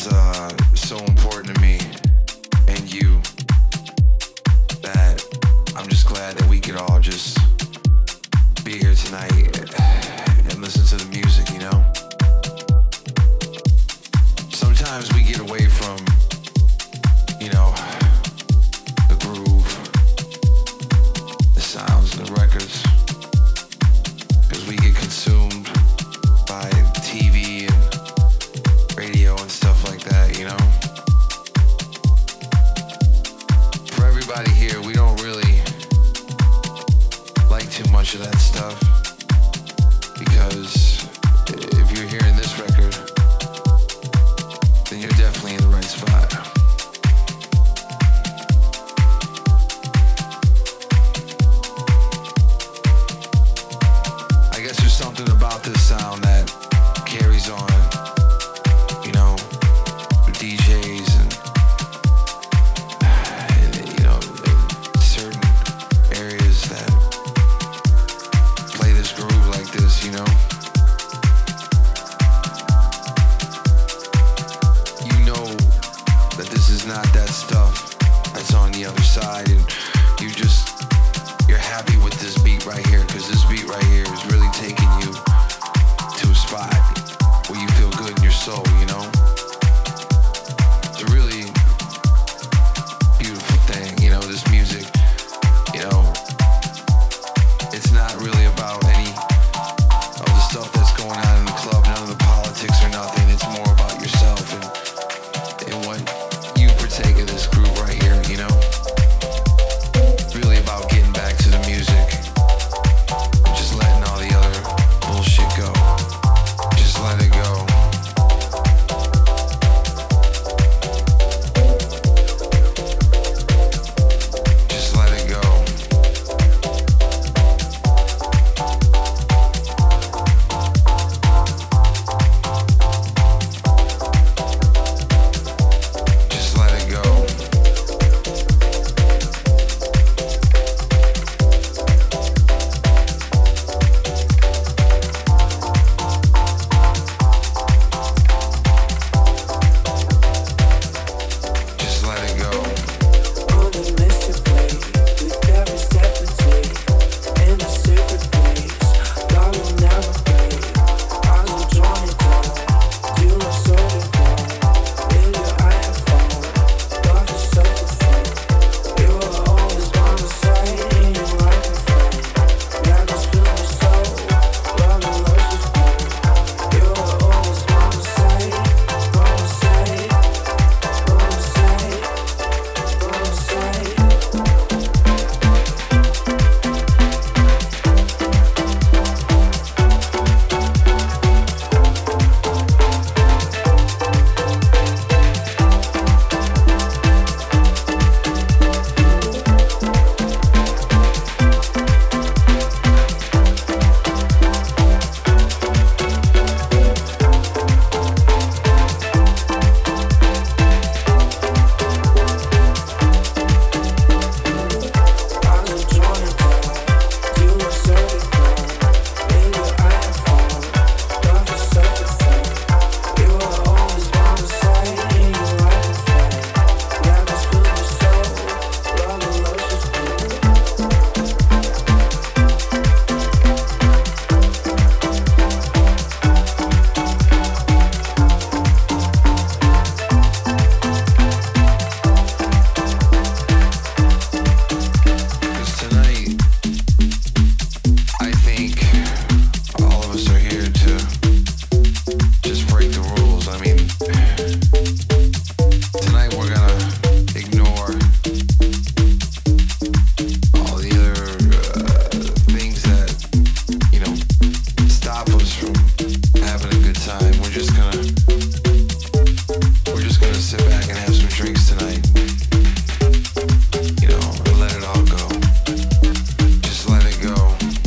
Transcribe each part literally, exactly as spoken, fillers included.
is uh, so important to me and you that I'm just glad that we could all just be here tonight and listen to the music, you know? Sometimes we get away from, you know, the groove, the sounds and the records, because we get consumed by T V and radio and stuff like that, you know? For everybody here, we don't really like too much of that stuff, because if you're hearing this record, then you're definitely in the right spot. I guess there's something about this sound that carries on, you know, with D Js and, and you know, in certain areas that play this groove like this, you know. You know that this is not that stuff that's on the other side, and you just, you're happy with this beat right here, because this beat right here is really taking you to a spot where you feel good in your soul, you know? It's a really beautiful thing, you know, this music, you know, it's not really about any of the stuff that's going on in the club, none of the politics or nothing. It's more about yourself and, and what you partake of this groove right here, you know? It's really about getting back to the music and just letting all the other bullshit go. Just let it go. Just let it go. Just let it go. Just let it go. On a mystic way, with every step we take, in a secret place, God will never break. Eyes will drawn it down, till my soul is gone. In your eye I found, love is so profound. You are always by my side, in your life I find. Let us feel my soul, love and love is born. You are always by my side, by my side, by my side, by my side. Eyes will drawn it down, till my soul is gone. In your eye I found, love is so profound. You are always by my side, in your life I find. Let us feel my soul, love and love is born. Because tonight, I think all of us are here to just break the rules. I mean, tonight we're gonna ignore all the other uh, things that, you know, stop us from having a good time. We're just gonna, we're just gonna sit back and have some drinks tonight. You know, and let it all go. Just let it go.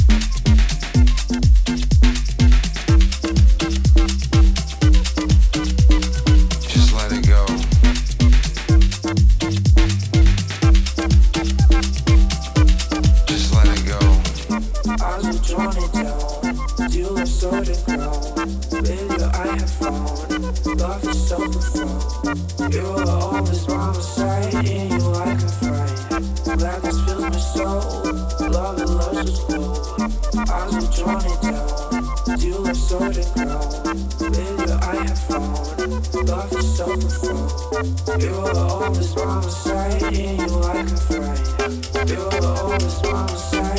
Just let it go. Just let it go. Eyes will drawn it down, till I saw the ground. In your eye I found, love is so profound. You're the oldest mama side, in you I can find. You're the oldest mama side.